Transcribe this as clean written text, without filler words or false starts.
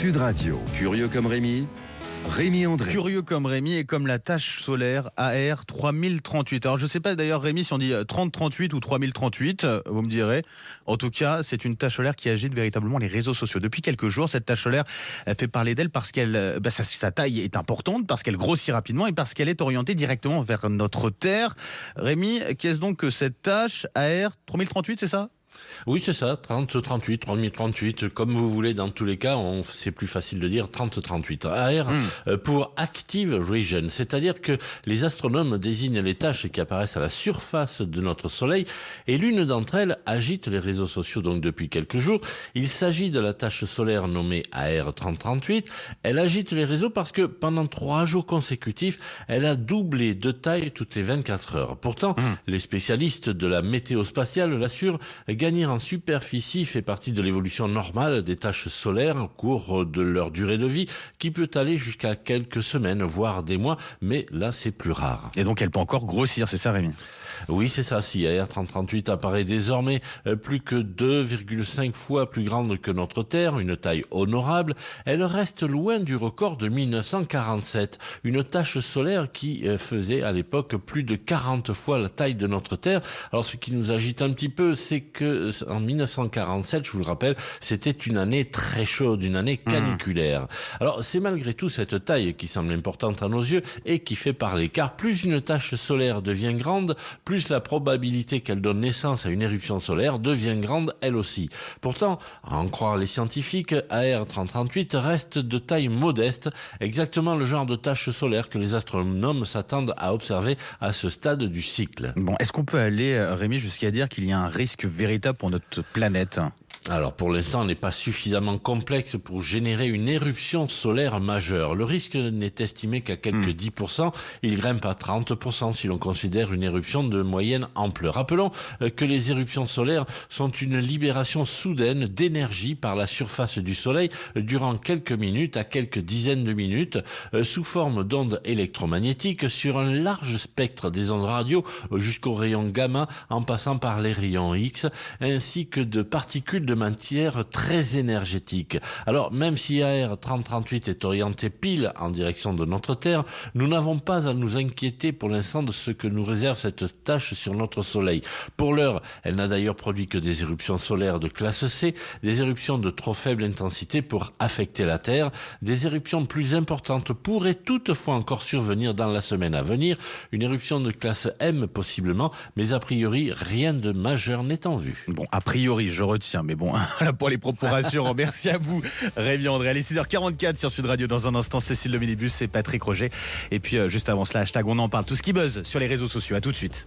Sud Radio, curieux comme Rémi, Rémi André. Curieux comme Rémi et comme la tache solaire AR 3038. Alors je ne sais pas d'ailleurs Rémi si on dit 3038 ou 3038, vous me direz. En tout cas, c'est une tache solaire qui agite véritablement les réseaux sociaux. Depuis quelques jours, cette tache solaire fait parler d'elle parce qu'elle, sa taille est importante, parce qu'elle grossit rapidement et parce qu'elle est orientée directement vers notre Terre. Rémi, qu'est-ce donc que cette tache AR 3038, c'est ça ? Oui, c'est ça, 3038, 3038, comme vous voulez, dans tous les cas, c'est plus facile de dire 3038. AR pour Active Region, c'est-à-dire que les astronomes désignent les taches qui apparaissent à la surface de notre Soleil et l'une d'entre elles agite les réseaux sociaux donc depuis quelques jours. Il s'agit de la tache solaire nommée AR 3038. Elle agite les réseaux parce que pendant 3 jours consécutifs, elle a doublé de taille toutes les 24 heures. Pourtant, les spécialistes de la météo spatiale l'assurent, gagner en superficie fait partie de l'évolution normale des taches solaires au cours de leur durée de vie, qui peut aller jusqu'à quelques semaines, voire des mois, mais là c'est plus rare. Et donc elle peut encore grossir, c'est ça Rémi ? Oui, c'est ça. Si AR 3038 apparaît désormais plus que 2,5 fois plus grande que notre Terre, une taille honorable, elle reste loin du record de 1947. Une tache solaire qui faisait à l'époque plus de 40 fois la taille de notre Terre. Alors ce qui nous agite un petit peu, c'est que en 1947, je vous le rappelle, c'était une année très chaude, une année caniculaire. Alors c'est malgré tout cette taille qui semble importante à nos yeux et qui fait parler. Car plus une tache solaire devient grande, plus la probabilité qu'elle donne naissance à une éruption solaire devient grande elle aussi. Pourtant, à en croire les scientifiques, AR 3038 reste de taille modeste, exactement le genre de tache solaire que les astronomes s'attendent à observer à ce stade du cycle. Bon, est-ce qu'on peut aller, Rémi, jusqu'à dire qu'il y a un risque véritable pour notre planète ? Alors pour l'instant, elle n'est pas suffisamment complexe pour générer une éruption solaire majeure. Le risque n'est estimé qu'à quelques 10%. Il grimpe à 30% si l'on considère une éruption de moyenne ampleur. Rappelons que les éruptions solaires sont une libération soudaine d'énergie par la surface du Soleil durant quelques minutes à quelques dizaines de minutes sous forme d'ondes électromagnétiques sur un large spectre des ondes radio jusqu'aux rayons gamma en passant par les rayons X ainsi que de particules de matière très énergétique. Alors, même si AR 3038 est orienté pile en direction de notre Terre, nous n'avons pas à nous inquiéter pour l'instant de ce que nous réserve cette tache sur notre Soleil. Pour l'heure, elle n'a d'ailleurs produit que des éruptions solaires de classe C, des éruptions de trop faible intensité pour affecter la Terre. Des éruptions plus importantes pourraient toutefois encore survenir dans la semaine à venir. Une éruption de classe M possiblement, mais a priori, rien de majeur n'est en vue. Bon, a priori, je retiens, mais bon, pour les propos rassurants, merci à vous, Rémi André. Allez, 6h44 sur Sud Radio. Dans un instant, Cécile Le Minibus et Patrick Roger. Et puis, juste avant cela, hashtag on en parle. Tout ce qui buzz sur les réseaux sociaux. À tout de suite.